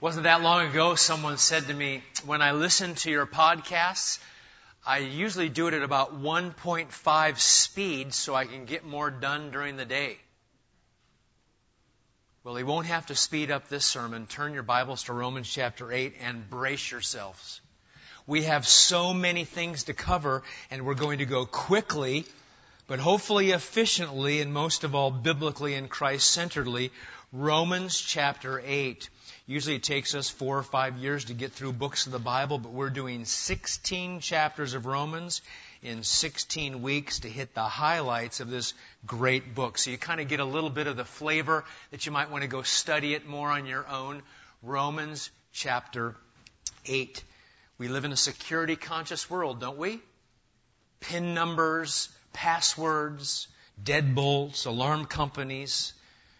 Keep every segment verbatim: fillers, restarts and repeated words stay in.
Wasn't that long ago someone said to me, when I listen to your podcasts, I usually do it at about one point five speed so I can get more done during the day. Well, he won't have to speed up this sermon. Turn your Bibles to Romans chapter eight and brace yourselves. We have so many things to cover, and we're going to go quickly, but hopefully efficiently, and most of all biblically and Christ-centeredly. Romans chapter eight. Usually it takes us four or five years to get through books of the Bible, but we're doing sixteen chapters of Romans in sixteen weeks to hit the highlights of this great book. So you kind of get a little bit of the flavor that you might want to go study it more on your own. Romans chapter eight. We live in a security-conscious world, don't we? PIN numbers, passwords, deadbolts, alarm companies,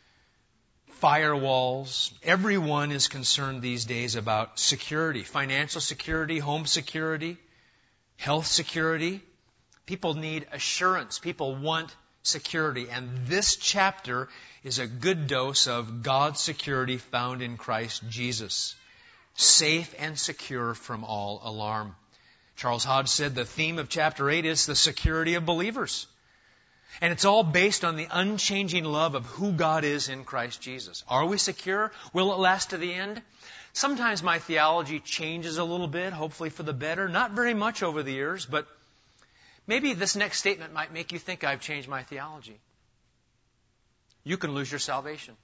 firewalls. Everyone is concerned these days about security, financial security, home security, health security. People need assurance. People want security. And this chapter is a good dose of God's security found in Christ Jesus. Safe and secure from all alarm. Charles Hodge said the theme of chapter eight is the security of believers. And it's all based on the unchanging love of who God is in Christ Jesus. Are we secure? Will it last to the end? Sometimes my theology changes a little bit, hopefully for the better. Not very much over the years, but maybe this next statement might make you think I've changed my theology. You can lose your salvation.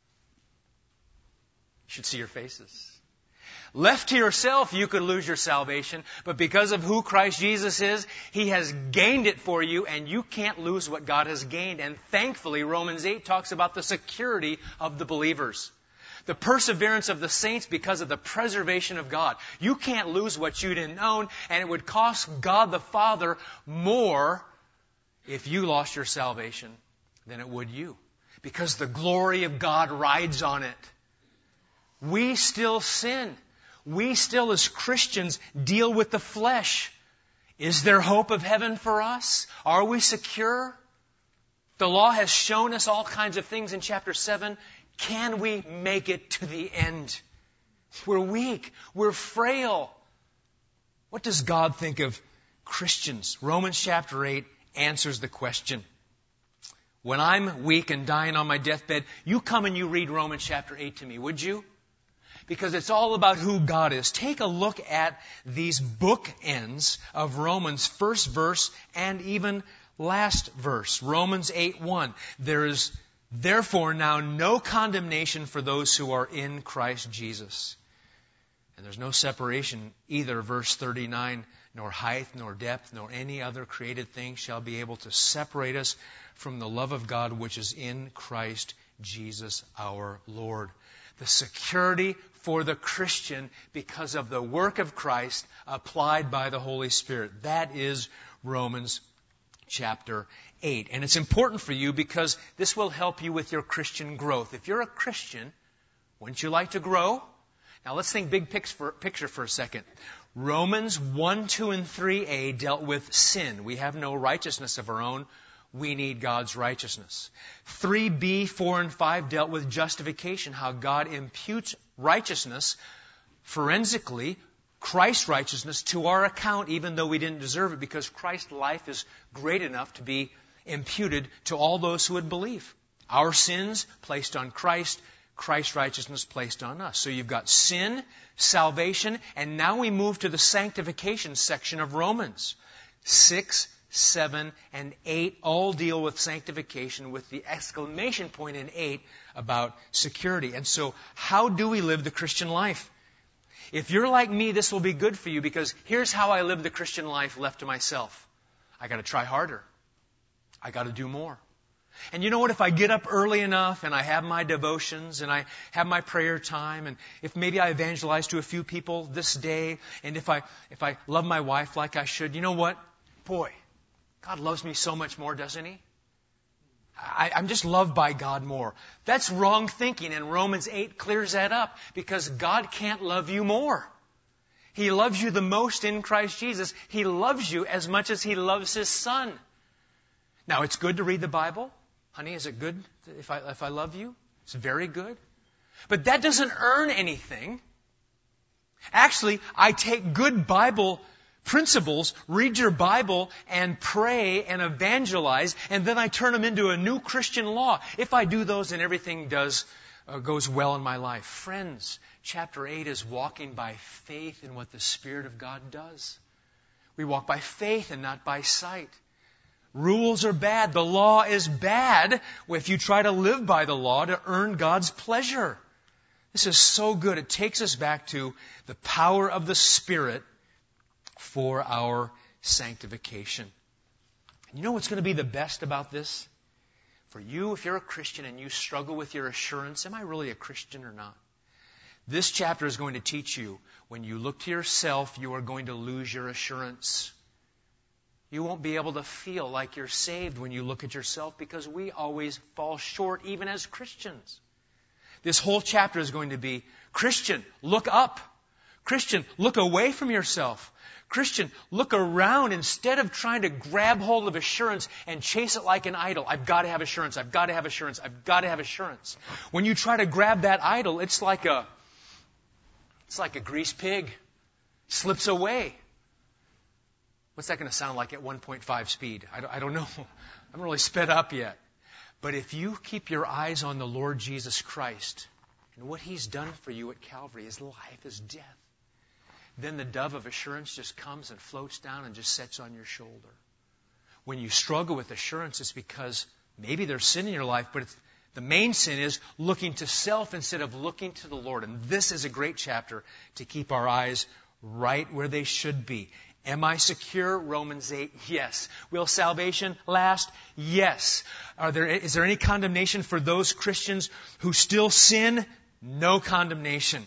You should see your faces. Left to yourself, you could lose your salvation, but because of who Christ Jesus is, He has gained it for you, and you can't lose what God has gained. And thankfully, Romans eight talks about the security of the believers. The perseverance of the saints because of the preservation of God. You can't lose what you didn't own, and it would cost God the Father more if you lost your salvation than it would you. Because the glory of God rides on it. We still sin. We still, as Christians, deal with the flesh. Is there hope of heaven for us? Are we secure? The law has shown us all kinds of things in chapter seven. Can we make it to the end? We're weak. We're frail. What does God think of Christians? Romans chapter eight answers the question. When I'm weak and dying on my deathbed, you come and you read Romans chapter eight to me, would you? Because it's all about who God is. Take a look at these bookends of Romans, first verse and even last verse. Romans eight one. There is therefore now no condemnation for those who are in Christ Jesus. And there's no separation either, verse thirty-nine, nor height, nor depth, nor any other created thing shall be able to separate us from the love of God which is in Christ Jesus our Lord. The security for the Christian because of the work of Christ applied by the Holy Spirit. That is Romans chapter eight. And it's important for you because this will help you with your Christian growth. If you're a Christian, wouldn't you like to grow? Now let's think big picture for a second. Romans one, two, and three a dealt with sin. We have no righteousness of our own. We need God's righteousness. three b, four, and five dealt with justification, how God imputes righteousness, forensically, Christ's righteousness, to our account, even though we didn't deserve it, because Christ's life is great enough to be imputed to all those who would believe. Our sins placed on Christ, Christ's righteousness placed on us. So you've got sin, salvation, and now we move to the sanctification section of Romans. Six, seven, and eight all deal with sanctification with the exclamation point in eight about security. And so how do we live the Christian life? If you're like me, this will be good for you because here's how I live the Christian life left to myself. I got to try harder. I got to do more. And you know what? If I get up early enough and I have my devotions and I have my prayer time and if maybe I evangelize to a few people this day and if I if I love my wife like I should, you know what? Boy, God loves me so much more, doesn't He? I, I'm just loved by God more. That's wrong thinking, and Romans eight clears that up because God can't love you more. He loves you the most in Christ Jesus. He loves you as much as He loves His Son. Now, it's good to read the Bible. Honey, is it good if I, if I love you? It's very good. But that doesn't earn anything. Actually, I take good Bible principles, read your Bible, and pray and evangelize, and then I turn them into a new Christian law. If I do those, then everything does uh, goes well in my life. Friends, chapter eight is walking by faith in what the Spirit of God does. We walk by faith and not by sight. Rules are bad. The law is bad if you try to live by the law to earn God's pleasure. This is so good. It takes us back to the power of the Spirit for our sanctification. And you know what's going to be the best about this? For you, if you're a Christian and you struggle with your assurance, am I really a Christian or not? This chapter is going to teach you, when you look to yourself, you are going to lose your assurance. You won't be able to feel like you're saved when you look at yourself, because we always fall short, even as Christians. This whole chapter is going to be, Christian, look up. Christian, look away from yourself. Christian, look around instead of trying to grab hold of assurance and chase it like an idol. I've got to have assurance. I've got to have assurance. I've got to have assurance. When you try to grab that idol, it's like a, it's like a greased pig. It slips away. What's that going to sound like at one point five speed? I don't, I don't know. I haven't really sped up yet. But if you keep your eyes on the Lord Jesus Christ and what He's done for you at Calvary, His life, His death, then the dove of assurance just comes and floats down and just sits on your shoulder. When you struggle with assurance, it's because maybe there's sin in your life, but it's, the main sin is looking to self instead of looking to the Lord. And this is a great chapter to keep our eyes right where they should be. Am I secure? Romans eight, yes. Will salvation last? Yes. Are there, is there any condemnation for those Christians who still sin? No condemnation.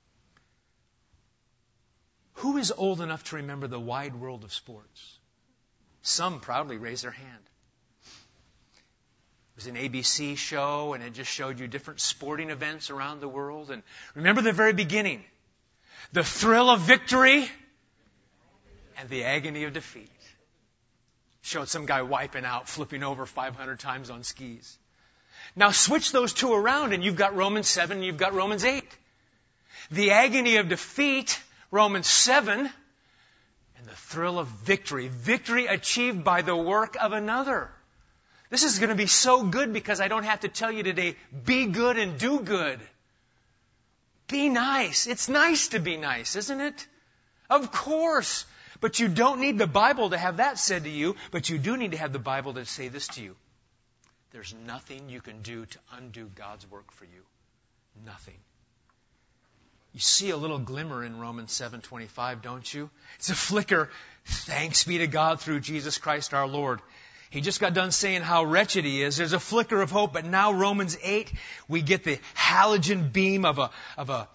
Who is old enough to remember the wide world of sports? Some proudly raise their hand. It was an A B C show, and it just showed you different sporting events around the world. And remember the very beginning. The thrill of victory and the agony of defeat. Showed some guy wiping out, flipping over five hundred times on skis. Now switch those two around, and you've got Romans seven, and you've got Romans eight. The agony of defeat, Romans seven, and the thrill of victory. Victory achieved by the work of another. This is going to be so good because I don't have to tell you today, be good and do good. Be nice. It's nice to be nice, isn't it? Of course. But you don't need the Bible to have that said to you, but you do need to have the Bible to say this to you. There's nothing you can do to undo God's work for you. Nothing. You see a little glimmer in Romans seven twenty-five, don't you? It's a flicker. Thanks be to God through Jesus Christ our Lord. He just got done saying how wretched he is. There's a flicker of hope, but now Romans eight, we get the halogen beam of a, of a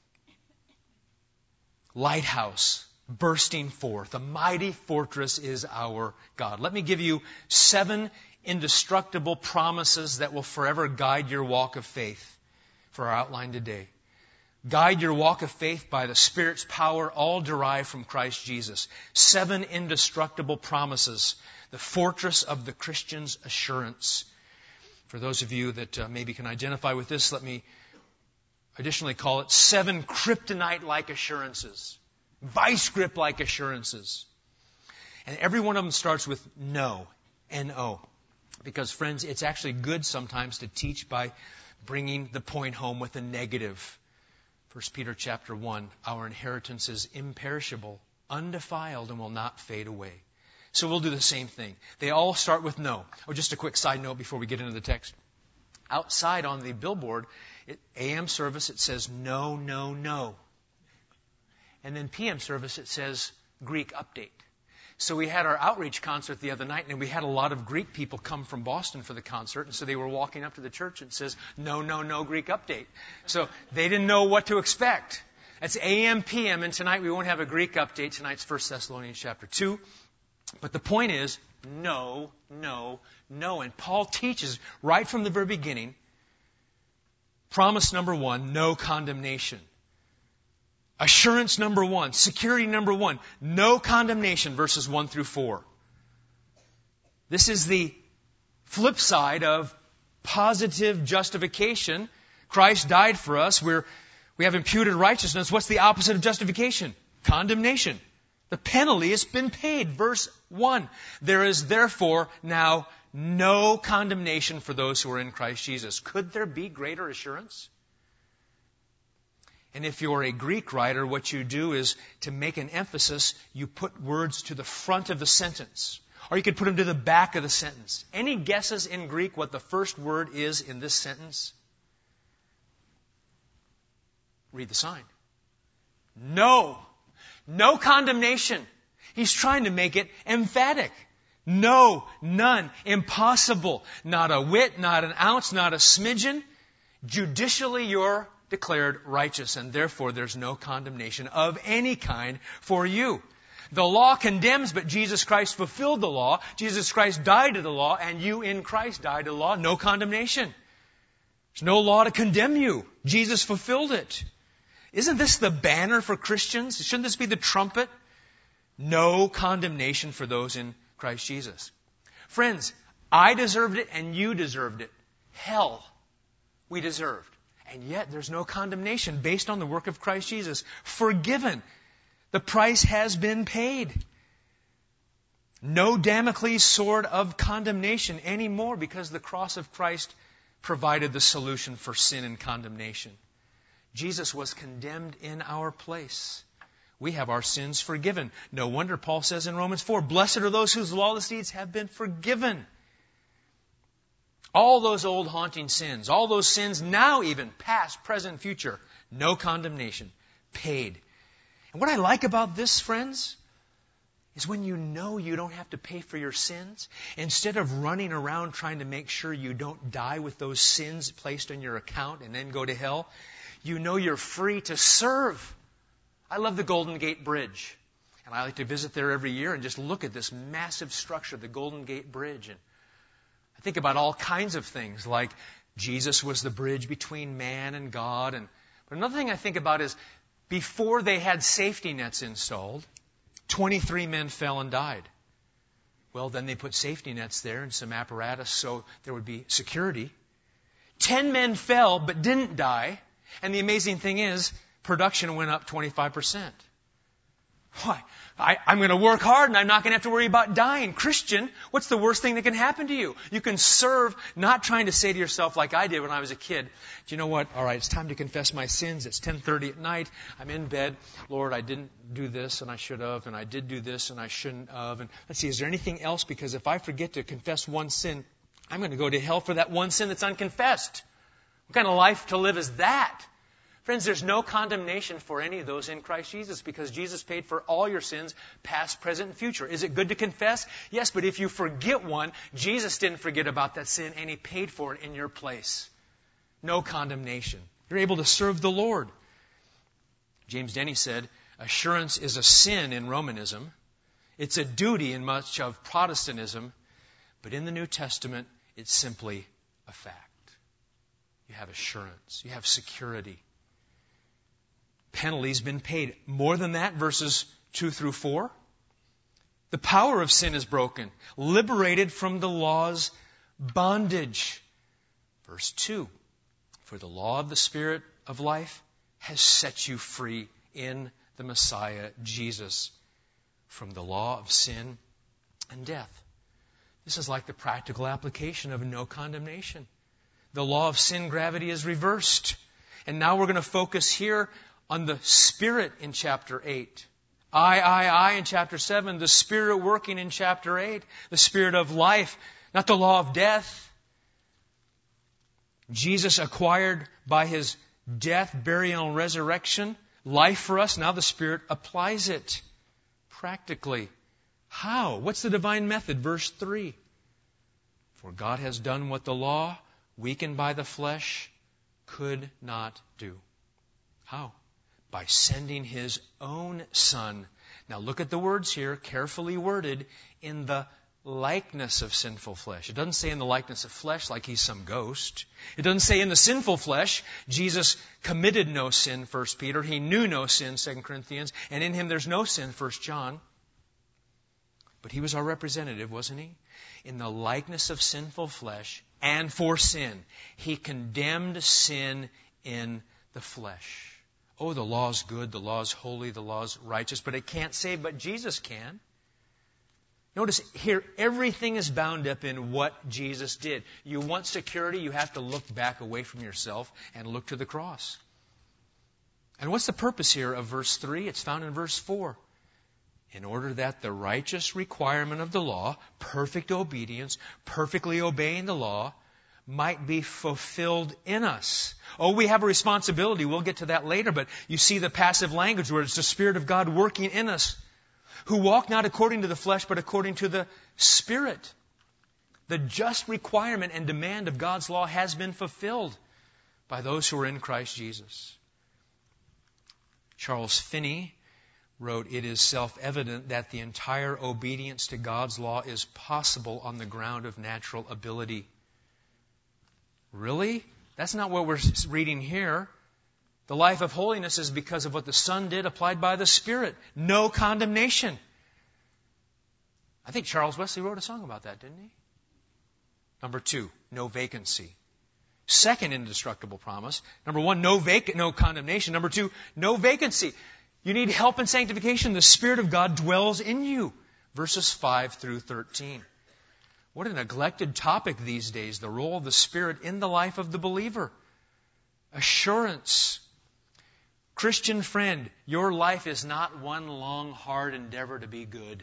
lighthouse bursting forth. A mighty fortress is our God. Let me give you seven indestructible promises that will forever guide your walk of faith for our outline today. Guide your walk of faith by the Spirit's power, all derived from Christ Jesus. Seven indestructible promises. The fortress of the Christian's assurance. For those of you that uh, maybe can identify with this, let me additionally call it seven kryptonite-like assurances. Vice grip-like assurances. And every one of them starts with no. N O. Because, friends, it's actually good sometimes to teach by bringing the point home with a negative. First Peter chapter one, our inheritance is imperishable, undefiled, and will not fade away. So we'll do the same thing. They all start with no. Oh, just a quick side note before we get into the text. Outside on the billboard, it, A M service, it says no, no, no. And then P M service, it says Greek update. So we had our outreach concert the other night, and we had a lot of Greek people come from Boston for the concert, and so they were walking up to the church and it says, no, no, no Greek update. So they didn't know what to expect. That's A M, P M, and tonight we won't have a Greek update. Tonight's First Thessalonians chapter two. But the point is, no, no, no. And Paul teaches right from the very beginning, promise number one, no condemnation. Assurance number one, security number one, no condemnation, verses one through four. This is the flip side of positive justification. Christ died for us. We're, We have imputed righteousness. What's the opposite of justification? Condemnation. The penalty has been paid. Verse one. There is therefore now no condemnation for those who are in Christ Jesus. Could there be greater assurance? And if you're a Greek writer, what you do is, to make an emphasis, you put words to the front of the sentence. Or you could put them to the back of the sentence. Any guesses in Greek what the first word is in this sentence? Read the sign. No. No condemnation. He's trying to make it emphatic. No, none, impossible. Not a whit, not an ounce, not a smidgen. Judicially, you're declared righteous, and therefore there's no condemnation of any kind for you. The law condemns, but Jesus Christ fulfilled the law. Jesus Christ died to the law, and you in Christ died to the law. No condemnation. There's no law to condemn you. Jesus fulfilled it. Isn't this the banner for Christians? Shouldn't this be the trumpet? No condemnation for those in Christ Jesus. Friends, I deserved it and you deserved it. Hell, we deserved. And yet there's no condemnation based on the work of Christ Jesus. Forgiven. The price has been paid. No Damocles sword of condemnation anymore, because the cross of Christ provided the solution for sin and condemnation. Jesus was condemned in our place. We have our sins forgiven. No wonder Paul says in Romans four, blessed are those whose lawless deeds have been forgiven. All those old haunting sins, all those sins now even, past, present, future, no condemnation, paid. And what I like about this, friends, is when you know you don't have to pay for your sins, instead of running around trying to make sure you don't die with those sins placed on your account and then go to hell, you know you're free to serve. I love the Golden Gate Bridge. And I like to visit there every year and just look at this massive structure, the Golden Gate Bridge. And I think about all kinds of things, like Jesus was the bridge between man and God. And but another thing I think about is, before they had safety nets installed, twenty-three men fell and died. Well, then they put safety nets there and some apparatus so there would be security. Ten men fell but didn't die. And the amazing thing is, production went up twenty-five percent. Why? I, I'm going to work hard and I'm not going to have to worry about dying. Christian, what's the worst thing that can happen to you? You can serve, not trying to say to yourself like I did when I was a kid, do you know what? All right, it's time to confess my sins. It's ten thirty at night. I'm in bed. Lord, I didn't do this and I should have, and I did do this and I shouldn't have. And let's see, is there anything else? Because if I forget to confess one sin, I'm going to go to hell for that one sin that's unconfessed. What kind of life to live is that? Friends, there's no condemnation for any of those in Christ Jesus, because Jesus paid for all your sins, past, present, and future. Is it good to confess? Yes, but if you forget one, Jesus didn't forget about that sin, and He paid for it in your place. No condemnation. You're able to serve the Lord. James Denny said, assurance is a sin in Romanism. It's a duty in much of Protestantism. But in the New Testament, it's simply a fact. You have assurance. You have security. Penalty's been paid. More than that, verses two through four. The power of sin is broken. Liberated from the law's bondage. Verse two. For the law of the Spirit of life has set you free in the Messiah, Jesus, from the law of sin and death. This is like the practical application of no condemnation. The law of sin gravity is reversed. And now we're going to focus here on the Spirit in chapter eight. I, I, I in chapter seven. The Spirit working in chapter eight. The Spirit of life, not the law of death. Jesus acquired by His death, burial, and resurrection life for us. Now the Spirit applies it practically. How? What's the divine method? Verse three. For God has done what the law, weakened by the flesh, could not do. How? By sending His own Son. Now look at the words here, carefully worded, in the likeness of sinful flesh. It doesn't say in the likeness of flesh like He's some ghost. It doesn't say in the sinful flesh. Jesus committed no sin, First Peter. He knew no sin, Second Corinthians. And in Him there's no sin, First John. But He was our representative, wasn't He? In the likeness of sinful flesh, and for sin, He condemned sin in the flesh. Oh, the law's good, the law's holy, the law's righteous, but it can't save, but Jesus can. Notice here, everything is bound up in what Jesus did. You want security, you have to look back away from yourself and look to the cross. And what's the purpose here of verse three? It's found in verse four. In order that the righteous requirement of the law, perfect obedience, perfectly obeying the law, might be fulfilled in us. Oh, we have a responsibility. We'll get to that later, but you see the passive language where it's the Spirit of God working in us, who walk not according to the flesh, but according to the Spirit. The just requirement and demand of God's law has been fulfilled by those who are in Christ Jesus. Charles Finney wrote, "It is self-evident that the entire obedience to God's law is possible on the ground of natural ability." Really? That's not what we're reading here. The life of holiness is because of what the Son did applied by the Spirit. No condemnation. I think Charles Wesley wrote a song about that, didn't he? Number two, no vacancy. Second indestructible promise. Number one, no vac- no condemnation. Number two, no vacancy. You need help in sanctification. The Spirit of God dwells in you. Verses five through thirteen. What a neglected topic these days, the role of the Spirit in the life of the believer. Assurance. Christian friend, your life is not one long, hard endeavor to be good.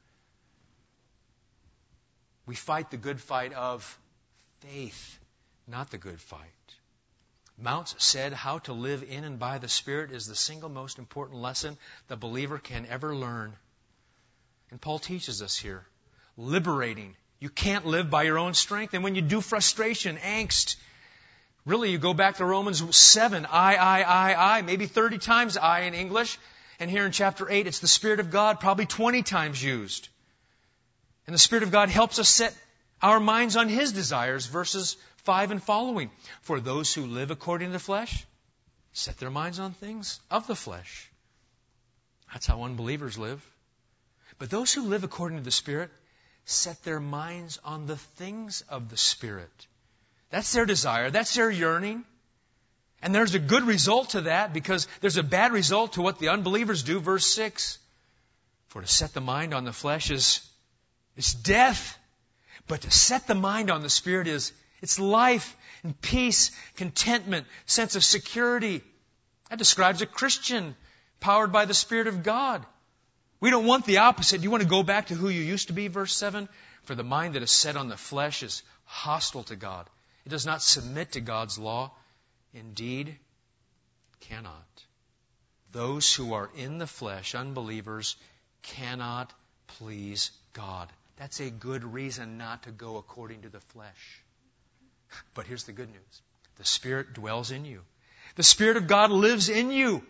We fight the good fight of faith, not the good fight. Mounce said how to live in and by the Spirit is the single most important lesson the believer can ever learn. And Paul teaches us here, liberating. You can't live by your own strength. And when you do, frustration, angst. Really, you go back to Romans seven, I, I, I, I, maybe thirty times I in English. And here in chapter eight, it's the Spirit of God, probably twenty times used. And the Spirit of God helps us set our minds on His desires, verses five and following. For those who live according to the flesh, set their minds on things of the flesh. That's how unbelievers live. But those who live according to the Spirit, set their minds on the things of the Spirit. That's their desire. That's their yearning. And there's a good result to that because there's a bad result to what the unbelievers do. Verse six. For to set the mind on the flesh is it's death. But to set the mind on the Spirit is it's life and peace, contentment, sense of security. That describes a Christian powered by the Spirit of God. We don't want the opposite. You want to go back to who you used to be, verse seven? For the mind that is set on the flesh is hostile to God. It does not submit to God's law. Indeed, cannot. Those who are in the flesh, unbelievers, cannot please God. That's a good reason not to go according to the flesh. But here's the good news. The Spirit dwells in you. The Spirit of God lives in you.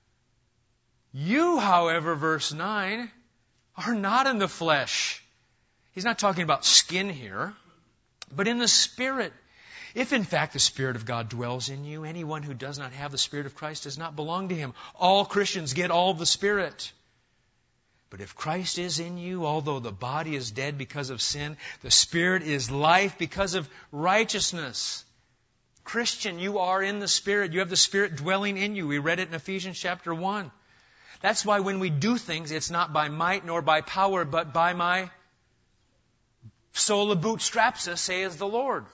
You, however, verse nine, are not in the flesh. He's not talking about skin here, but in the Spirit. If in fact the Spirit of God dwells in you, anyone who does not have the Spirit of Christ does not belong to Him. All Christians get all of the Spirit. But if Christ is in you, although the body is dead because of sin, the Spirit is life because of righteousness. Christian, you are in the Spirit. You have the Spirit dwelling in you. We read it in Ephesians chapter one. That's why when we do things, it's not by might nor by power, but by my sola bootstraps us, says the Lord.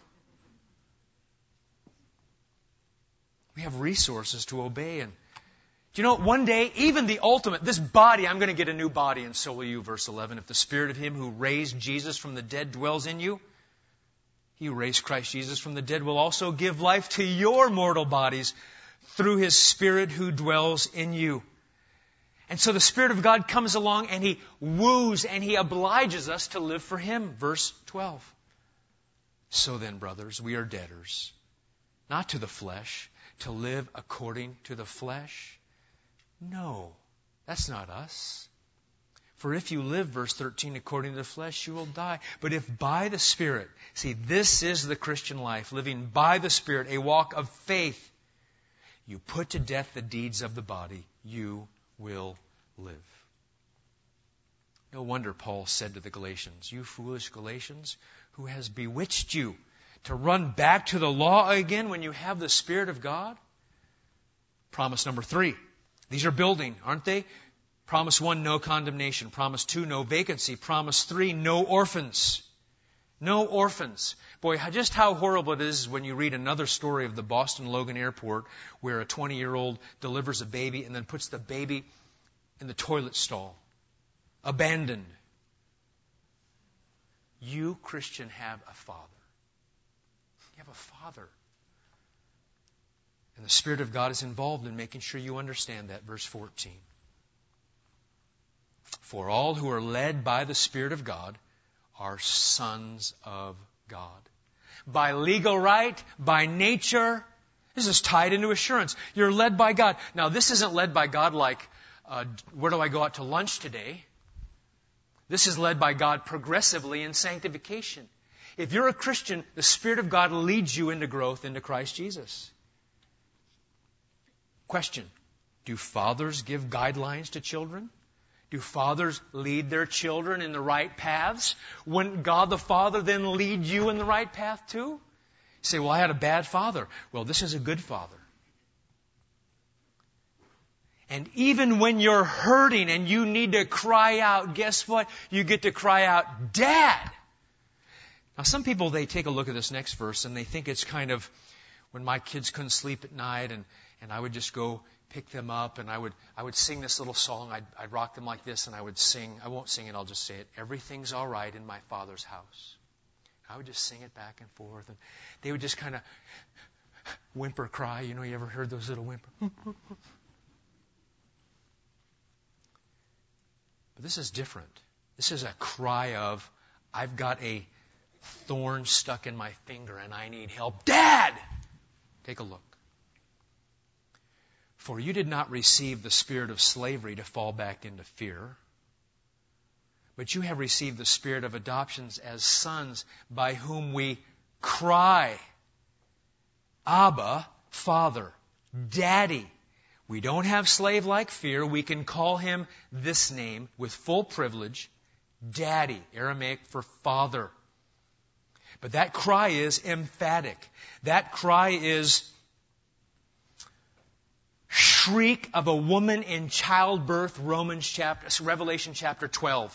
We have resources to obey. And do you know, one day, even the ultimate, this body, I'm going to get a new body, and so will you, verse eleven. If the Spirit of Him who raised Jesus from the dead dwells in you, He who raised Christ Jesus from the dead will also give life to your mortal bodies through His Spirit who dwells in you. And so the Spirit of God comes along and He woos and He obliges us to live for Him. Verse twelve. So then, brothers, we are debtors, not to the flesh, to live according to the flesh. No, that's not us. For if you live, verse thirteen, according to the flesh, you will die. But if by the Spirit, see, this is the Christian life, living by the Spirit, a walk of faith, you put to death the deeds of the body, you will live. No wonder Paul said to the Galatians, you foolish Galatians, who has bewitched you to run back to the law again when you have the Spirit of God? Promise number three. These are building, aren't they? Promise one, no condemnation. Promise two, no vacancy. Promise three, no orphans. No orphans. Boy, just how horrible it is when you read another story of the Boston Logan Airport where a twenty-year-old delivers a baby and then puts the baby in the toilet stall. Abandoned. You, Christian, have a father. You have a father. And the Spirit of God is involved in making sure you understand that. Verse fourteen. For all who are led by the Spirit of God are sons of God. By legal right, by nature, this is tied into assurance. You're led by God. Now, this isn't led by God like, uh, where do I go out to lunch today? This is led by God progressively in sanctification. If you're a Christian, the Spirit of God leads you into growth into Christ Jesus. Question. Do fathers give guidelines to children? Do fathers lead their children in the right paths? Wouldn't God the Father then lead you in the right path too? You say, well, I had a bad father. Well, this is a good father. And even when you're hurting and you need to cry out, guess what? You get to cry out, Dad! Now, some people, they take a look at this next verse and they think it's kind of when my kids couldn't sleep at night and, and I would just go pick them up and I would I would sing this little song. I'd, I'd rock them like this and I would sing. I won't sing it, I'll just say it. Everything's all right in my Father's house. I would just sing it back and forth. And they would just kind of whimper cry. You know, you ever heard those little whimper? But this is different. This is a cry of, I've got a thorn stuck in my finger and I need help. Dad! Take a look. For you did not receive the spirit of slavery to fall back into fear, but you have received the spirit of adoptions as sons, by whom we cry, Abba, Father, Daddy. We don't have slave-like fear. We can call him this name with full privilege, Daddy, Aramaic for Father. But that cry is emphatic. That cry is shriek of a woman in childbirth, Romans chapter, Revelation chapter twelve.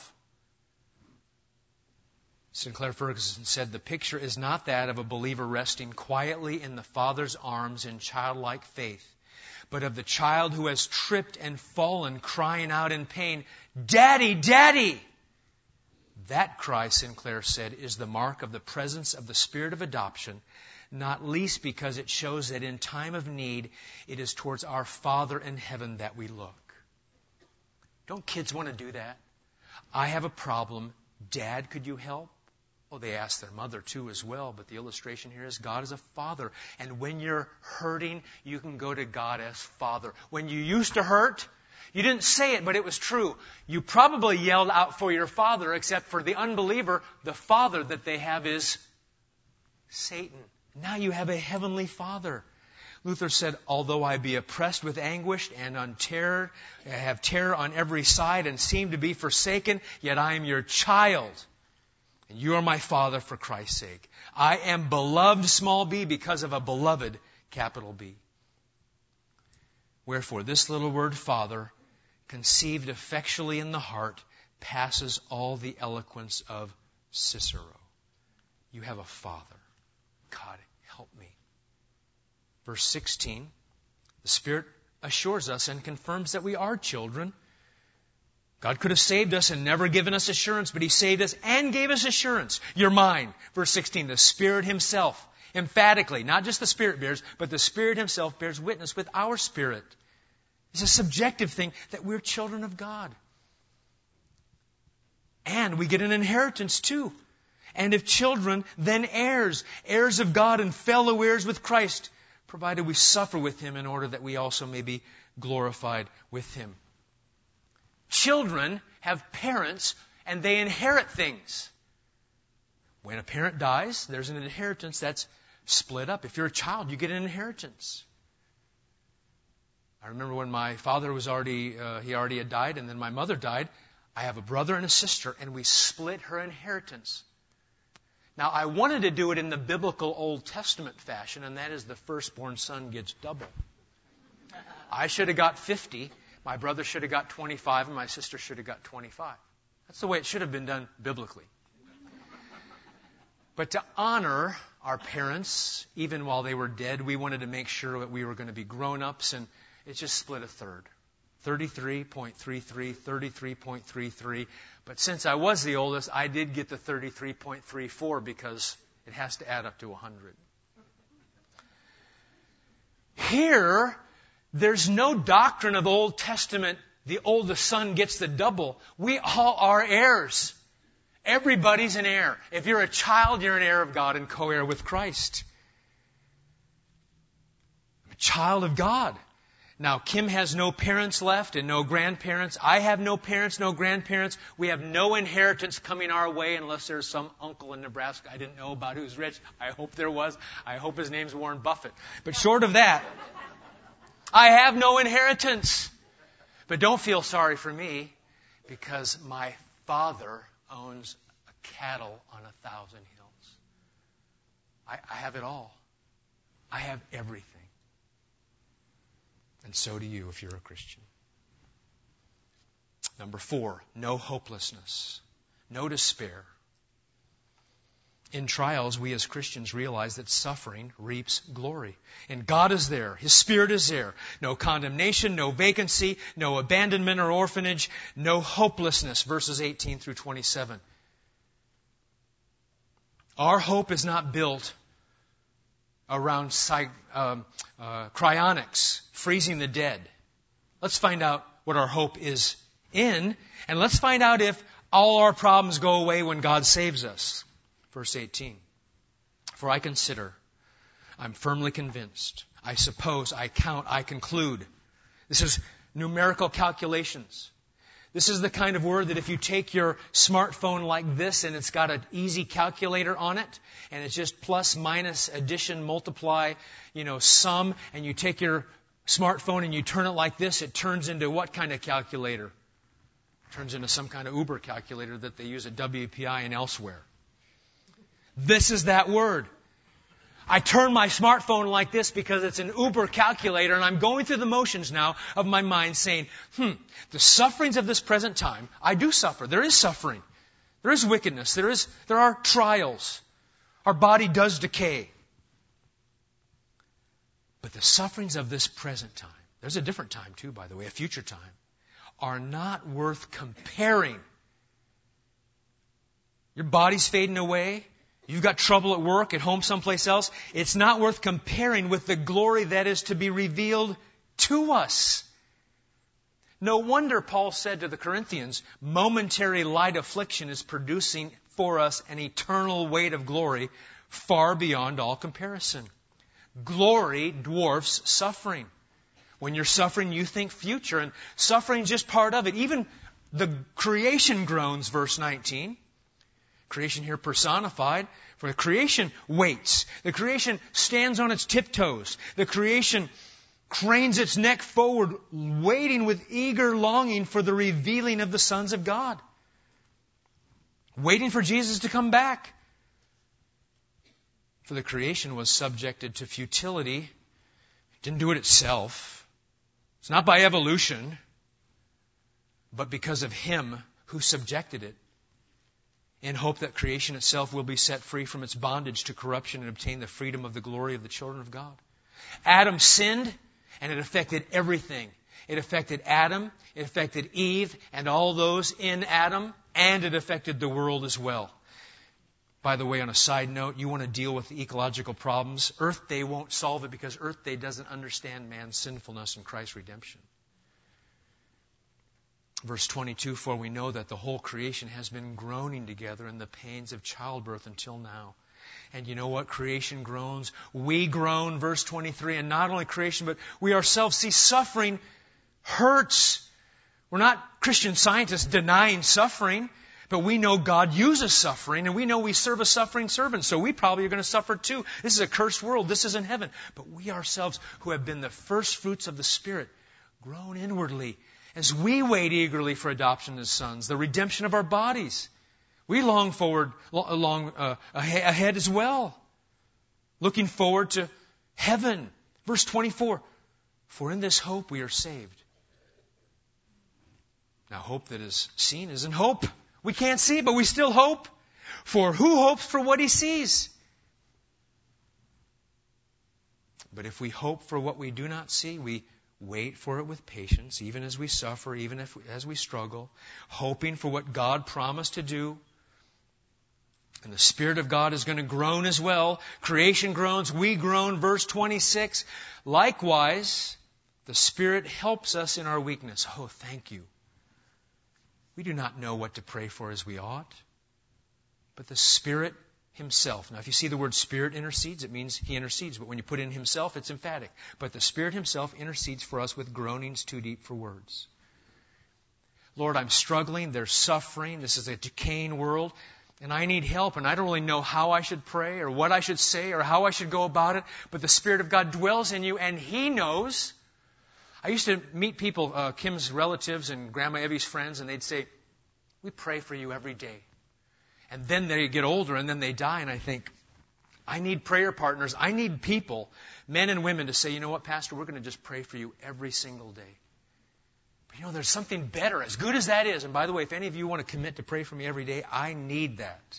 Sinclair Ferguson said, the picture is not that of a believer resting quietly in the Father's arms in childlike faith, but of the child who has tripped and fallen, crying out in pain, Daddy, Daddy! That cry, Sinclair said, is the mark of the presence of the Spirit of adoption, not least because it shows that in time of need, it is towards our Father in heaven that we look. Don't kids want to do that? I have a problem. Dad, could you help? Well, they ask their mother too as well, but the illustration here is God is a father. And when you're hurting, you can go to God as Father. When you used to hurt, you didn't say it, but it was true. You probably yelled out for your father, except for the unbeliever, the father that they have is Satan. Now you have a heavenly Father. Luther said, although I be oppressed with anguish and on terror, I have terror on every side and seem to be forsaken, yet I am your child. And you are my Father for Christ's sake. I am beloved, small b, because of a beloved, capital B. Wherefore, this little word, Father, conceived effectually in the heart, passes all the eloquence of Cicero. You have a Father. God, help me. Verse sixteen, the Spirit assures us and confirms that we are children. God could have saved us and never given us assurance, but He saved us and gave us assurance. You're mine. Verse sixteen, the Spirit Himself, emphatically, not just the Spirit bears, but the Spirit Himself bears witness with our spirit. It's a subjective thing that we're children of God. And we get an inheritance too. And if children, then heirs, heirs of God and fellow heirs with Christ, provided we suffer with Him in order that we also may be glorified with Him. Children have parents and they inherit things. When a parent dies, there's an inheritance that's split up. If you're a child, you get an inheritance. I remember when my father was already, uh, he already had died, and then my mother died. I have a brother and a sister, and we split her inheritance. Now, I wanted to do it in the biblical Old Testament fashion, and that is the firstborn son gets double. I should have got fifty, my brother should have got twenty-five, and my sister should have got twenty-five. That's the way it should have been done biblically. But to honor our parents, even while they were dead, we wanted to make sure that we were going to be grown-ups, and it just split a third. thirty-three point three three, thirty-three point three three. But since I was the oldest, I did get the thirty-three point three four because it has to add up to one hundred. Here, there's no doctrine of Old Testament, the oldest son gets the double. We all are heirs. Everybody's an heir. If you're a child, you're an heir of God and co-heir with Christ. A child of God. Now, Kim has no parents left and no grandparents. I have no parents, no grandparents. We have no inheritance coming our way unless there's some uncle in Nebraska I didn't know about who's rich. I hope there was. I hope his name's Warren Buffett. But short of that, I have no inheritance. But don't feel sorry for me, because my Father owns a cattle on a thousand hills. I, I have it all. I have everything. And so do you if you're a Christian. Number four, no hopelessness, no despair. In trials, we as Christians realize that suffering reaps glory. And God is there. His Spirit is there. No condemnation, no vacancy, no abandonment or orphanage, no hopelessness. Verses eighteen through twenty-seven. Our hope is not built around psych, um, uh, cryonics, freezing the dead. Let's find out what our hope is in, and let's find out if all our problems go away when God saves us. Verse eighteen. For I consider, I'm firmly convinced, I suppose, I count, I conclude. This is numerical calculations. This is the kind of word that if you take your smartphone like this and it's got an easy calculator on it, and it's just plus, minus, addition, multiply, you know, sum, and you take your smartphone and you turn it like this, it turns into what kind of calculator? It turns into some kind of Uber calculator that they use at W P I and elsewhere. This is that word. I turn my smartphone like this because it's an Uber calculator, and I'm going through the motions now of my mind saying, hmm, the sufferings of this present time, I do suffer. There is suffering. There is wickedness. There is, there are trials. Our body does decay. But the sufferings of this present time, there's a different time too, by the way, a future time, are not worth comparing. Your body's fading away. You've got trouble at work, at home, someplace else. It's not worth comparing with the glory that is to be revealed to us. No wonder Paul said to the Corinthians, momentary light affliction is producing for us an eternal weight of glory far beyond all comparison. Glory dwarfs suffering. When you're suffering, you think future, and suffering is just part of it. Even the creation groans, verse nineteen. Creation here personified, for the creation waits. The creation stands on its tiptoes. The creation cranes its neck forward, waiting with eager longing for the revealing of the sons of God. Waiting for Jesus to come back. For the creation was subjected to futility. It didn't do it itself. It's not by evolution, but because of Him who subjected it, in hope that creation itself will be set free from its bondage to corruption and obtain the freedom of the glory of the children of God. Adam sinned, and it affected everything. It affected Adam, it affected Eve, and all those in Adam, and it affected the world as well. By the way, on a side note, you want to deal with the ecological problems, Earth Day won't solve it because Earth Day doesn't understand man's sinfulness and Christ's redemption. Verse twenty-two, for we know that the whole creation has been groaning together in the pains of childbirth until now. And you know what? Creation groans. We groan, verse twenty-three. And not only creation, but we ourselves see suffering hurts. We're not Christian scientists denying suffering, but we know God uses suffering, and we know we serve a suffering servant, so we probably are going to suffer too. This is a cursed world. This isn't heaven. But we ourselves, who have been the first fruits of the Spirit, groan inwardly as we wait eagerly for adoption as sons, the redemption of our bodies. We long forward, long uh, ahead as well, looking forward to heaven. Verse twenty-four, For in this hope we are saved. Now, hope that is seen isn't hope. We can't see, but we still hope. For who hopes for what he sees? But if we hope for what we do not see, we wait for it with patience, even as we suffer, even if, as we struggle, hoping for what God promised to do. And the Spirit of God is going to groan as well. Creation groans, we groan. Verse twenty-six. Likewise, the Spirit helps us in our weakness. Oh, thank you. We do not know what to pray for as we ought, but the Spirit Himself. Now, if you see the word Spirit intercedes, it means He intercedes. But when you put in Himself, it's emphatic. But the Spirit Himself intercedes for us with groanings too deep for words. Lord, I'm struggling. There's suffering. This is a decaying world. And I need help. And I don't really know how I should pray or what I should say or how I should go about it. But the Spirit of God dwells in you and He knows. I used to meet people, uh, Kim's relatives and Grandma Evie's friends, and they'd say, we pray for you every day. And then they get older and then they die, and I think, I need prayer partners. I need people, men and women, to say, you know what, Pastor, we're going to just pray for you every single day. But you know, there's something better, as good as that is. And by the way, if any of you want to commit to pray for me every day, I need that.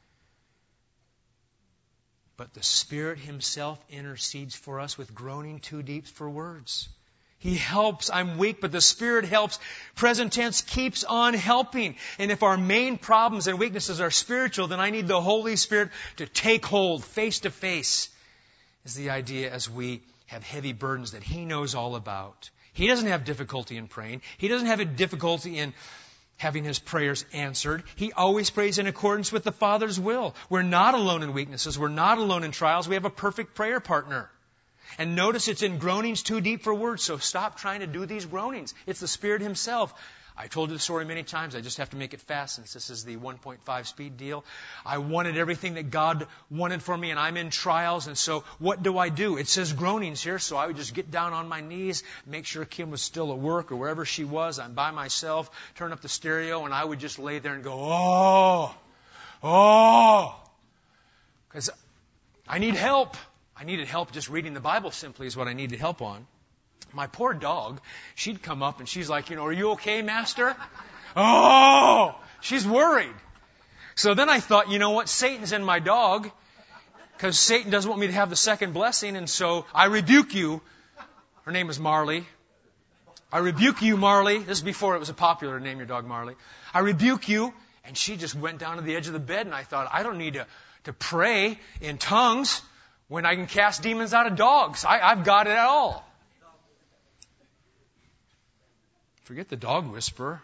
But the Spirit Himself intercedes for us with groaning too deep for words. He helps. I'm weak, but the Spirit helps. Present tense keeps on helping. And if our main problems and weaknesses are spiritual, then I need the Holy Spirit to take hold face to face, is the idea as we have heavy burdens that He knows all about. He doesn't have difficulty in praying. He doesn't have a difficulty in having His prayers answered. He always prays in accordance with the Father's will. We're not alone in weaknesses. We're not alone in trials. We have a perfect prayer partner. And notice it's in groanings too deep for words, so stop trying to do these groanings. It's the Spirit Himself. I told you the story many times. I just have to make it fast since this is the one point five speed deal. I wanted everything that God wanted for me, and I'm in trials, and so what do I do? It says groanings here, so I would just get down on my knees, make sure Kim was still at work or wherever she was. I'm by myself, turn up the stereo, and I would just lay there and go, oh, oh, because I need help. I needed help just reading the Bible simply is what I needed help on. My poor dog, she'd come up and she's like, you know, are you okay, Master? Oh, she's worried. So then I thought, you know what, Satan's in my dog because Satan doesn't want me to have the second blessing, and so I rebuke you. Her name is Marley. I rebuke you, Marley. This is before it was a popular name, your dog Marley. I rebuke you. And she just went down to the edge of the bed, and I thought, I don't need to, to pray in tongues when I can cast demons out of dogs. I, I've got it all. Forget the dog whisperer.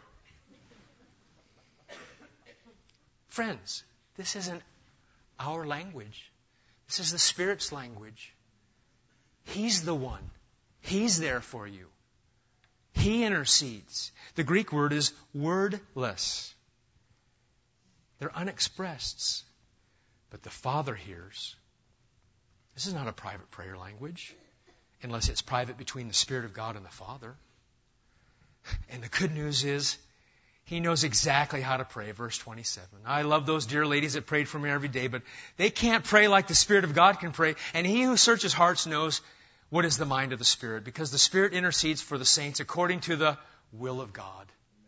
Friends, this isn't our language. This is the Spirit's language. He's the one. He's there for you. He intercedes. The Greek word is wordless. They're unexpressed. But the Father hears. This is not a private prayer language, unless it's private between the Spirit of God and the Father. And the good news is, He knows exactly how to pray. Verse twenty-seven. I love those dear ladies that prayed for me every day, but they can't pray like the Spirit of God can pray. And He who searches hearts knows what is the mind of the Spirit, because the Spirit intercedes for the saints according to the will of God.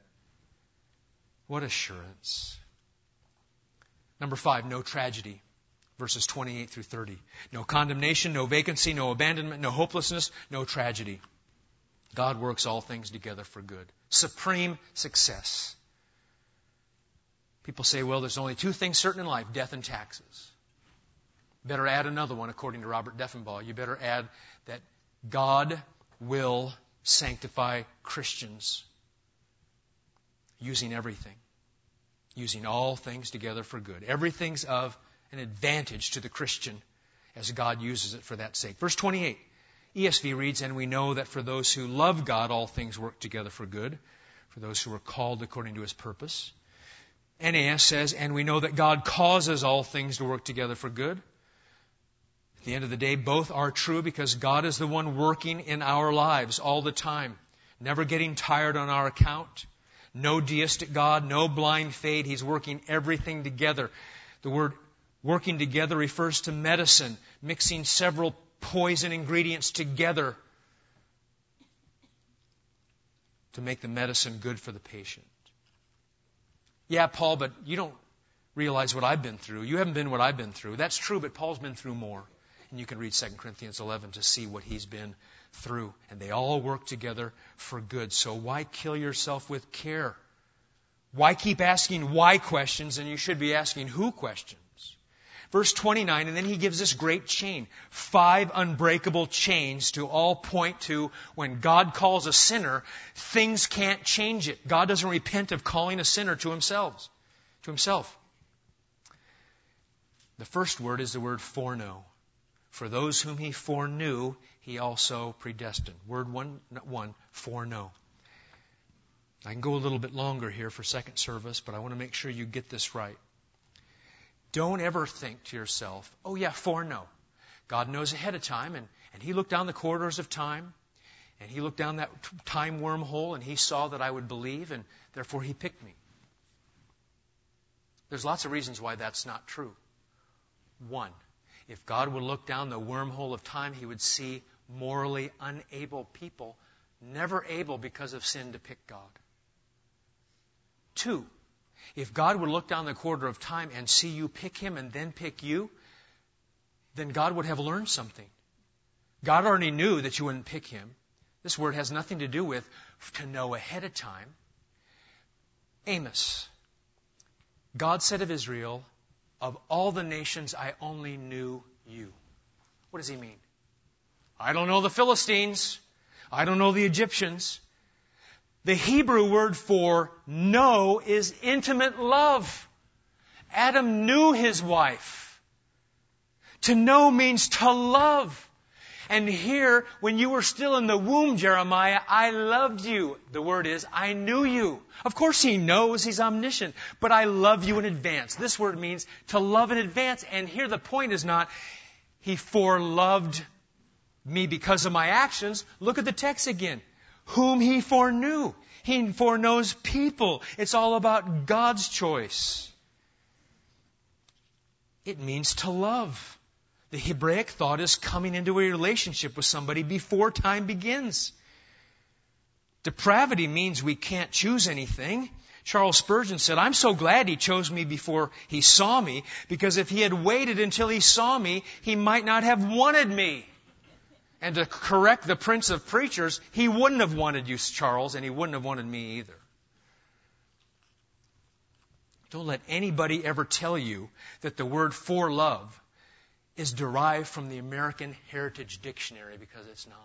What assurance. Number five, no tragedy. Verses twenty-eight through thirty. No condemnation, no vacancy, no abandonment, no hopelessness, no tragedy. God works all things together for good. Supreme success. People say, well, there's only two things certain in life, death and taxes. Better add another one according to Robert Deffenbaugh. You better add that God will sanctify Christians using everything. Using all things together for good. Everything's of an advantage to the Christian as God uses it for that sake. Verse twenty-eight, E S V reads, and we know that for those who love God, all things work together for good, for those who are called according to His purpose. N A S says, and we know that God causes all things to work together for good. At the end of the day, both are true because God is the one working in our lives all the time, never getting tired on our account. No deistic God, no blind faith. He's working everything together. The word working together refers to medicine, mixing several poison ingredients together to make the medicine good for the patient. Yeah, Paul, but you don't realize what I've been through. You haven't been what I've been through. That's true, but Paul's been through more. And you can read Second Corinthians eleven to see what he's been through. And they all work together for good. So why kill yourself with care? Why keep asking why questions, and you should be asking who questions? Verse twenty-nine, and then he gives this great chain. Five unbreakable chains to all point to when God calls a sinner, things can't change it. God doesn't repent of calling a sinner to himself. To himself. The first word is the word foreknow. For those whom he foreknew, he also predestined. Word one, one, foreknow. I can go a little bit longer here for second service, but I want to make sure you get this right. Don't ever think to yourself, oh yeah, foreknow. God knows ahead of time, and, and he looked down the corridors of time, and he looked down that time wormhole, and he saw that I would believe, and therefore he picked me. There's lots of reasons why that's not true. One, if God would look down the wormhole of time, he would see morally unable people, never able because of sin to pick God. Two, if God would look down the corridor of time and see you pick him and then pick you, then God would have learned something. God already knew that you wouldn't pick him. This word has nothing to do with to know ahead of time. Amos. God said of Israel, of all the nations, I only knew you. What does he mean? I don't know the Philistines. I don't know the Egyptians. The Hebrew word for know is intimate love. Adam knew his wife. To know means to love. And here, when you were still in the womb, Jeremiah, I loved you. The word is, I knew you. Of course he knows, he's omniscient, but I love you in advance. This word means to love in advance. And here the point is not, he foreloved me because of my actions. Look at the text again. Whom he foreknew. He foreknows people. It's all about God's choice. It means to love. The Hebraic thought is coming into a relationship with somebody before time begins. Depravity means we can't choose anything. Charles Spurgeon said, I'm so glad he chose me before he saw me, because if he had waited until he saw me, he might not have wanted me. And to correct the Prince of Preachers, he wouldn't have wanted you, Charles, and he wouldn't have wanted me either. Don't let anybody ever tell you that the word for love is derived from the American Heritage Dictionary, because it's not.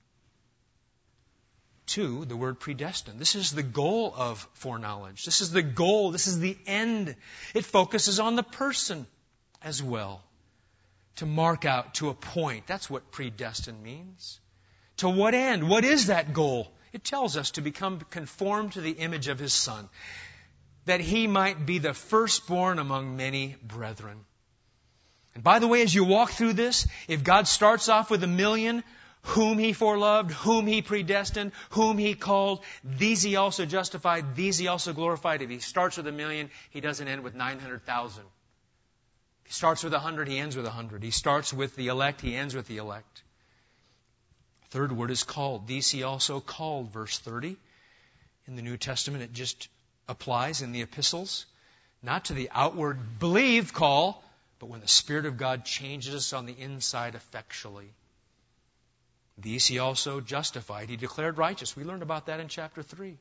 Two, the word predestined. This is the goal of foreknowledge. This is the goal. This is the end. It focuses on the person as well. To mark out to a point. That's what predestined means. To what end? What is that goal? It tells us to become conformed to the image of His Son, that He might be the firstborn among many brethren. And by the way, as you walk through this, if God starts off with a million, whom He foreloved, whom He predestined, whom He called, these He also justified, these He also glorified. If He starts with a million, He doesn't end with nine hundred thousand. He starts with a hundred, He ends with a hundred. He starts with the elect, He ends with the elect. Third word is called. These He also called, verse thirty. In the New Testament, it just applies in the epistles. Not to the outward believe call, but when the Spirit of God changes us on the inside effectually. These He also justified. He declared righteous. We learned about that in chapter three.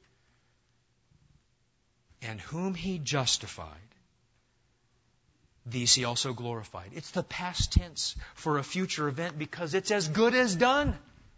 And whom He justified, these He also glorified. It's the past tense for a future event because it's as good as done.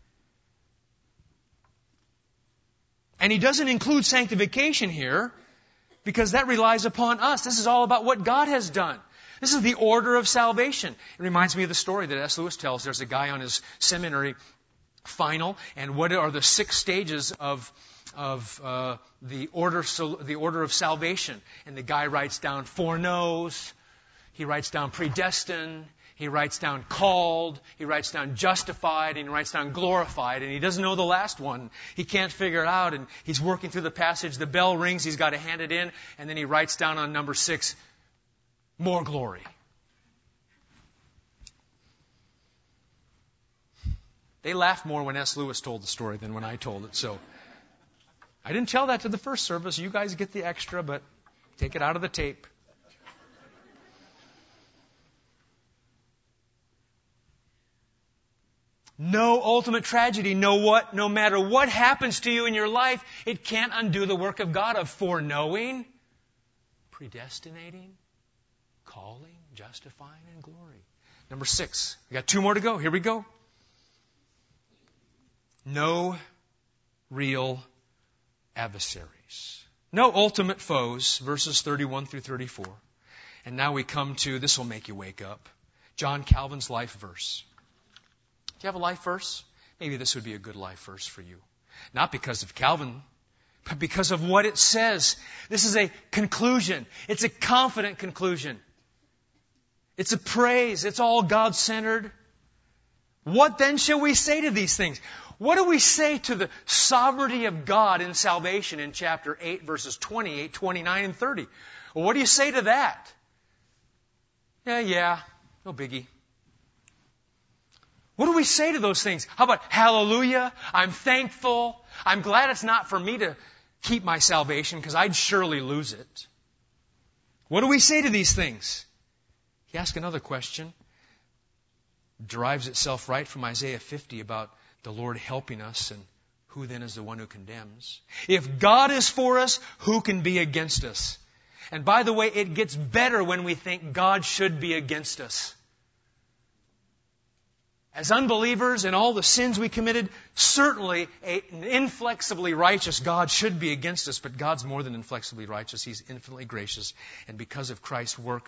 And He doesn't include sanctification here because that relies upon us. This is all about what God has done. This is the order of salvation. It reminds me of the story that S. Lewis tells. There's a guy on his seminary final, and what are the six stages of of uh, the order the order of salvation? And the guy writes down foreknows. He writes down predestined, he writes down called, he writes down justified, and he writes down glorified, and he doesn't know the last one. He can't figure it out, and he's working through the passage. The bell rings, he's got to hand it in, and then he writes down on number six, more glory. They laughed more when S. Lewis told the story than when I told it, so I didn't tell that to the first service. You guys get the extra, but take it out of the tape. No ultimate tragedy, no what, no matter what happens to you in your life, it can't undo the work of God of foreknowing, predestinating, calling, justifying, and glory. Number six. We got two more to go. Here we go. No real adversaries. No ultimate foes, verses thirty-one through thirty-four. And now we come to, this will make you wake up, John Calvin's life verse. Do you have a life verse? Maybe this would be a good life verse for you. Not because of Calvin, but because of what it says. This is a conclusion. It's a confident conclusion. It's a praise. It's all God-centered. What then shall we say to these things? What do we say to the sovereignty of God in salvation in chapter eight, verses twenty-eight, twenty-nine, and thirty? Well, what do you say to that? Yeah, yeah, no biggie. What do we say to those things? How about hallelujah? I'm thankful. I'm glad it's not for me to keep my salvation because I'd surely lose it. What do we say to these things? He asks another question. Derives itself right from Isaiah fifty about the Lord helping us and who then is the one who condemns. If God is for us, who can be against us? And by the way, it gets better when we think God should be against us. As unbelievers and all the sins we committed, certainly an inflexibly righteous God should be against us, but God's more than inflexibly righteous. He's infinitely gracious. And because of Christ's work,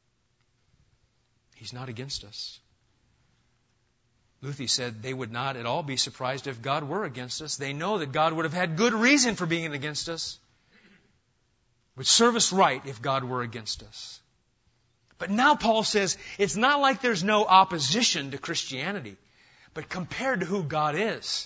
He's not against us. Luther said they would not at all be surprised if God were against us. They know that God would have had good reason for being against us. It would serve us right if God were against us. But now Paul says it's not like there's no opposition to Christianity, but compared to who God is,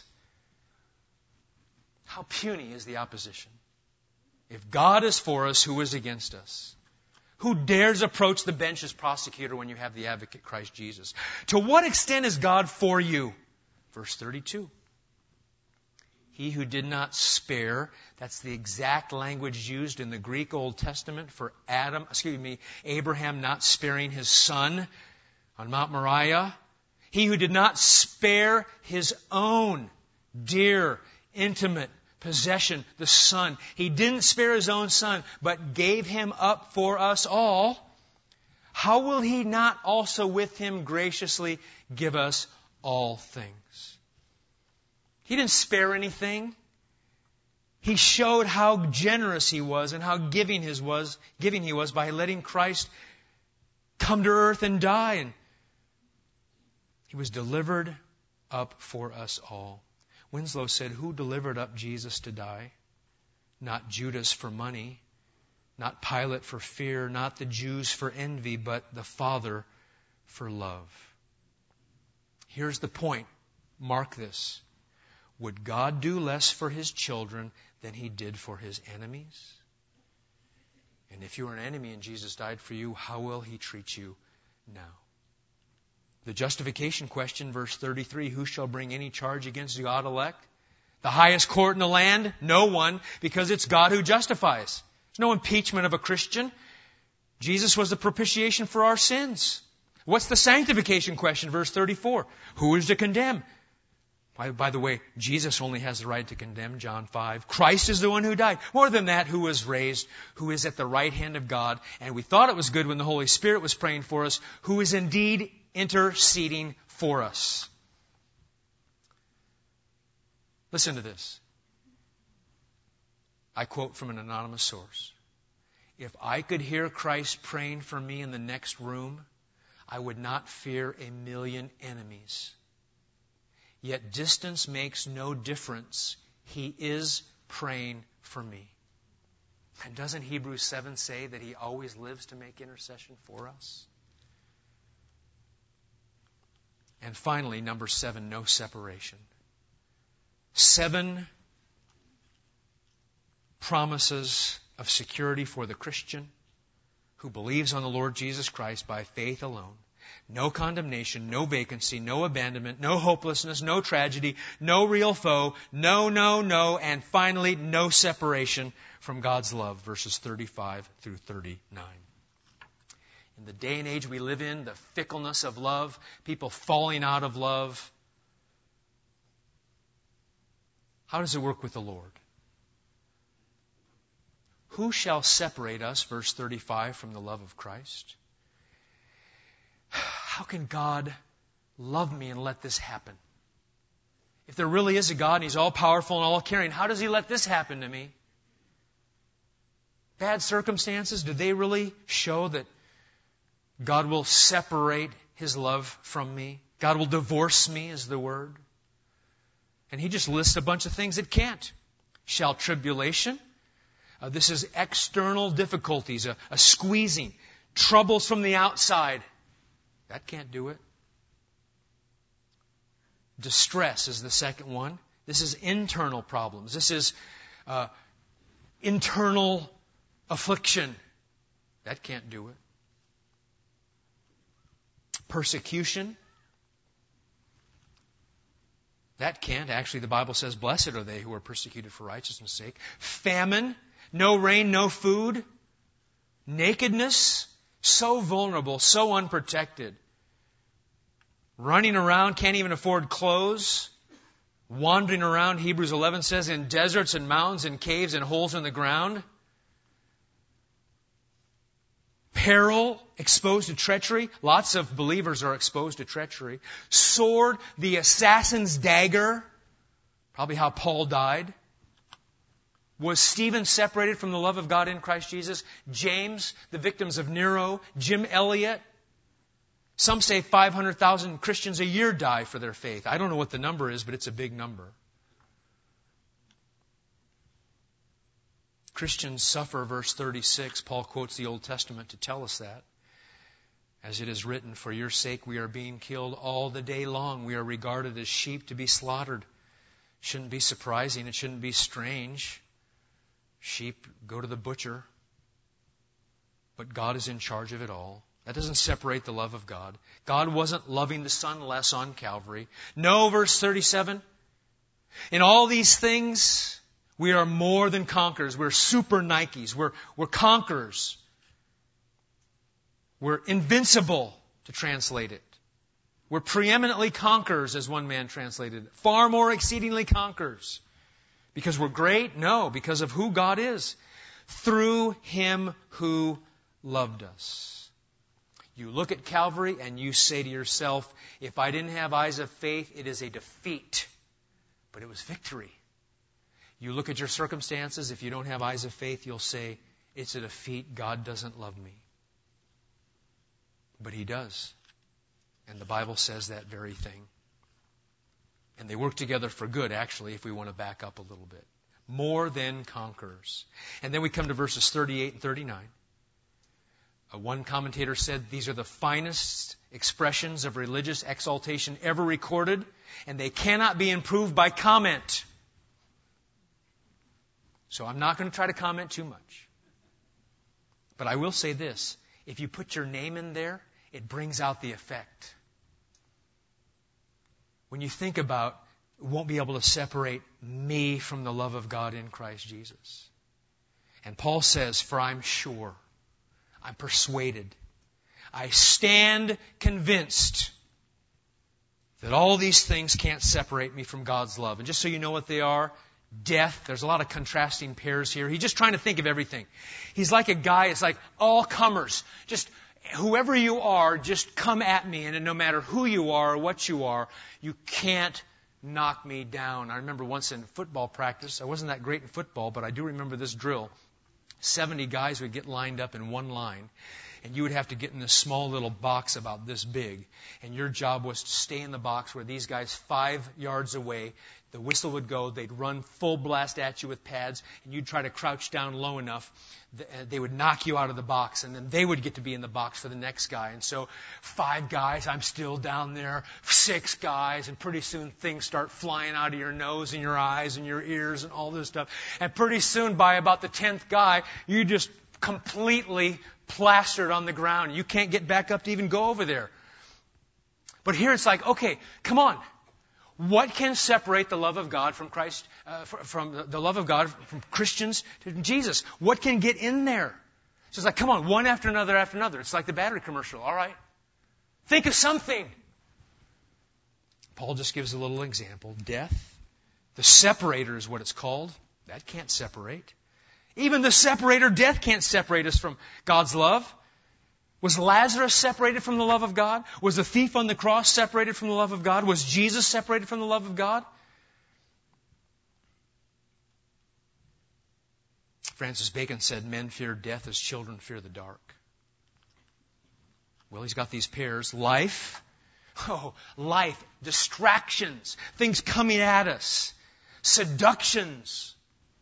how puny is the opposition? If God is for us, who is against us? Who dares approach the bench as prosecutor when you have the advocate, Christ Jesus? To what extent is God for you? Verse thirty-two. He who did not spare, that's the exact language used in the Greek Old Testament for Adam, excuse me, Abraham not sparing his son on Mount Moriah. He who did not spare his own dear, intimate possession, the Son. He didn't spare His own Son, but gave Him up for us all. How will He not also with Him graciously give us all things? He didn't spare anything. He showed how generous He was and how giving His was, giving He was by letting Christ come to earth and die. And He was delivered up for us all. Winslow said, who delivered up Jesus to die? Not Judas for money, not Pilate for fear, not the Jews for envy, but the Father for love. Here's the point. Mark this. Would God do less for His children than He did for His enemies? And if you were an enemy and Jesus died for you, how will He treat you now? The justification question, verse thirty-three, who shall bring any charge against God elect? The highest court in the land? No one, because it's God who justifies. There's no impeachment of a Christian. Jesus was the propitiation for our sins. What's the sanctification question, verse thirty-four? Who is to condemn? By, by the way, Jesus only has the right to condemn, John five. Christ is the one who died. More than that, who was raised, who is at the right hand of God. And we thought it was good when the Holy Spirit was praying for us, who is indeed interceding for us. Listen to this. I quote from an anonymous source. If I could hear Christ praying for me in the next room, I would not fear a million enemies. Yet distance makes no difference. He is praying for me. And doesn't Hebrews seven say that He always lives to make intercession for us? And finally, number seven, no separation. Seven promises of security for the Christian who believes on the Lord Jesus Christ by faith alone. no condemnation, no vacancy, no abandonment, no hopelessness, no tragedy, no real foe, no, no, no, and finally, no separation from God's love, verses thirty-five through thirty-nine. In the day and age we live in, the fickleness of love, people falling out of love, how does it work with the Lord? Who shall separate us, verse thirty-five, from the love of Christ? How can God love me and let this happen? If there really is a God and He's all-powerful and all-caring, how does He let this happen to me? Bad circumstances, do they really show that God will separate His love from me? God will divorce me, is the word. And He just lists a bunch of things that can't. Shall tribulation? Uh, this is external difficulties, a, a squeezing, troubles from the outside. That can't do it. Distress is the second one. This is internal problems. This is uh, internal affliction. That can't do it. Persecution. That can't. Actually, the Bible says, blessed are they who are persecuted for righteousness' sake. Famine. No rain, no food. Nakedness. So vulnerable, so unprotected. Running around, can't even afford clothes. Wandering around, Hebrews eleven says, in deserts and mountains and caves and holes in the ground. Peril, exposed to treachery. Lots of believers are exposed to treachery. Sword, the assassin's dagger. Probably how Paul died. Was Stephen separated from the love of God in Christ Jesus? James, the victims of Nero, Jim Elliot. Some say five hundred thousand Christians a year die for their faith. I don't know what the number is, but it's a big number. Christians suffer, verse thirty-six. Paul quotes the Old Testament to tell us that. As it is written, for your sake we are being killed all the day long. We are regarded as sheep to be slaughtered. Shouldn't be surprising. It shouldn't be strange. Sheep go to the butcher. But God is in charge of it all. That doesn't separate the love of God. God wasn't loving the Son less on Calvary. No, verse thirty-seven. In all these things, we are more than conquerors. We're super Nikes. We're, we're conquerors. We're invincible, to translate it. We're preeminently conquerors, as one man translated it. Far more exceedingly conquerors. Because we're great? No, because of who God is. Through Him who loved us. You look at Calvary and you say to yourself, if I didn't have eyes of faith, it is a defeat. But it was victory. You look at your circumstances, if you don't have eyes of faith, you'll say, it's a defeat. God doesn't love me. But He does. And the Bible says that very thing. And they work together for good, actually, if we want to back up a little bit. More than conquerors. And then we come to verses thirty-eight and thirty-nine. Uh, one commentator said these are the finest expressions of religious exaltation ever recorded, and they cannot be improved by comment. So I'm not going to try to comment too much. But I will say this. If you put your name in there, it brings out the effect. When you think about, it won't be able to separate me from the love of God in Christ Jesus. And Paul says, for I'm sure, I'm persuaded, I stand convinced that all these things can't separate me from God's love. And just so you know what they are, death, there's a lot of contrasting pairs here. He's just trying to think of everything. He's like a guy, it's like all comers. Just whoever you are, just come at me. And no matter who you are or what you are, you can't knock me down. I remember once in football practice, I wasn't that great in football, but I do remember this drill. seventy guys would get lined up in one line, and you would have to get in this small little box about this big. And your job was to stay in the box where these guys five yards away, the whistle would go, they'd run full blast at you with pads, and you'd try to crouch down low enough, they would knock you out of the box, and then they would get to be in the box for the next guy. And so five guys, I'm still down there, six guys, and pretty soon things start flying out of your nose and your eyes and your ears and all this stuff. And pretty soon, by about the tenth guy, you just completely plastered on the ground. You can't get back up to even go over there. But here it's like, okay, come on. What can separate the love of God from Christ, uh, from the, the love of God from Christians to Jesus? What can get in there? So it's like, come on, one after another after another. It's like the battery commercial. All right. Think of something. Paul just gives a little example. Death. The separator is what it's called. That can't separate. Even the separator, death, can't separate us from God's love. Was Lazarus separated from the love of God? Was the thief on the cross separated from the love of God? Was Jesus separated from the love of God? Francis Bacon said, men fear death as children fear the dark. Well, he's got these pairs. Life. Oh, life. Distractions. Things coming at us. Seductions.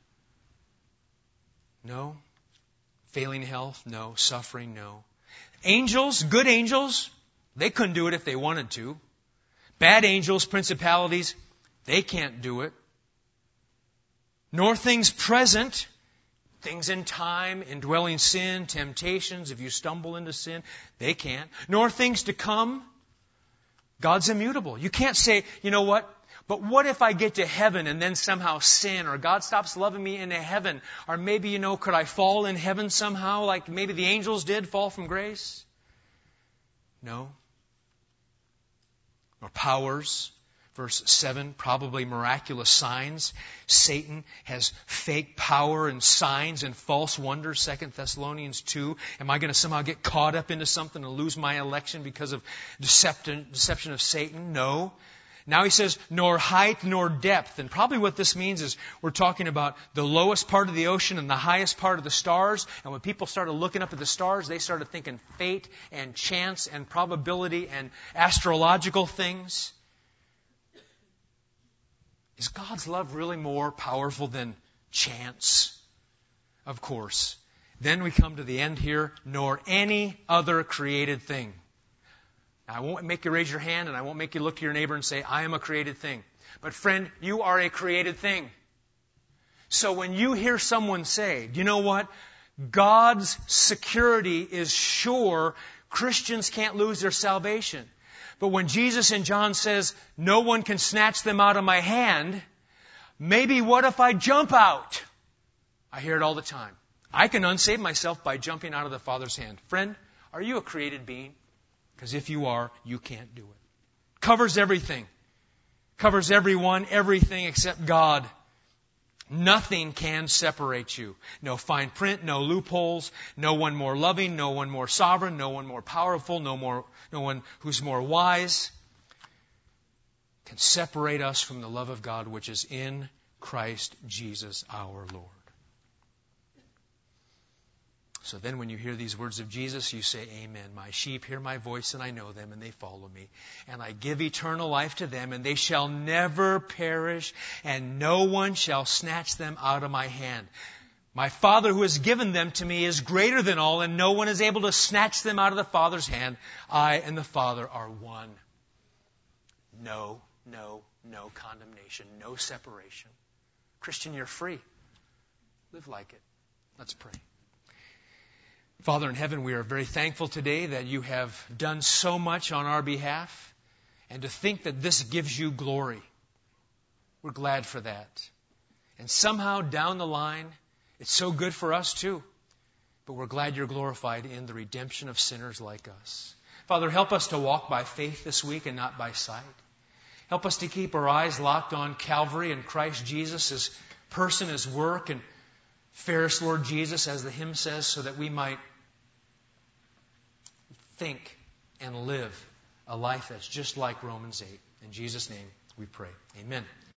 No. Failing health? No. Suffering? No. Angels, good angels, they couldn't do it if they wanted to. Bad angels, principalities, they can't do it. Nor things present, things in time, indwelling sin, temptations, if you stumble into sin, they can't. Nor things to come. God's immutable. You can't say, you know what? But what if I get to heaven and then somehow sin, or God stops loving me in heaven, or maybe, you know, could I fall in heaven somehow like maybe the angels did, fall from grace? No. Or powers. Verse seven, probably miraculous signs. Satan has fake power and signs and false wonders, Second Thessalonians two. Am I going to somehow get caught up into something and lose my election because of deception, deception of Satan? No. Now he says, nor height nor depth. And probably what this means is we're talking about the lowest part of the ocean and the highest part of the stars. And when people started looking up at the stars, they started thinking fate and chance and probability and astrological things. Is God's love really more powerful than chance? Of course. Then we come to the end here, nor any other created thing. I won't make you raise your hand, and I won't make you look to your neighbor and say, I am a created thing. But friend, you are a created thing. So when you hear someone say, you know what? God's security is sure. Christians can't lose their salvation. But when Jesus in John says, no one can snatch them out of my hand, maybe what if I jump out? I hear it all the time. I can unsave myself by jumping out of the Father's hand. Friend, are you a created being? Because if you are, you can't do it. Covers everything. Covers everyone, everything except God. Nothing can separate you. No fine print, no loopholes, no one more loving, no one more sovereign, no one more powerful, no more, no one who's more wise can separate us from the love of God which is in Christ Jesus our Lord. So then when you hear these words of Jesus, you say, Amen. My sheep hear my voice, and I know them, and they follow me. And I give eternal life to them, and they shall never perish, and no one shall snatch them out of my hand. My Father who has given them to me is greater than all, and no one is able to snatch them out of the Father's hand. I and the Father are one. No, no, no condemnation, no separation. Christian, you're free. Live like it. Let's pray. Father in heaven, we are very thankful today that you have done so much on our behalf, and to think that this gives you glory. We're glad for that. And somehow down the line, it's so good for us too. But we're glad you're glorified in the redemption of sinners like us. Father, help us to walk by faith this week and not by sight. Help us to keep our eyes locked on Calvary and Christ Jesus, His person, His work, and fairest Lord Jesus, as the hymn says, so that we might think and live a life that's just like Romans eight. In Jesus' name we pray. Amen.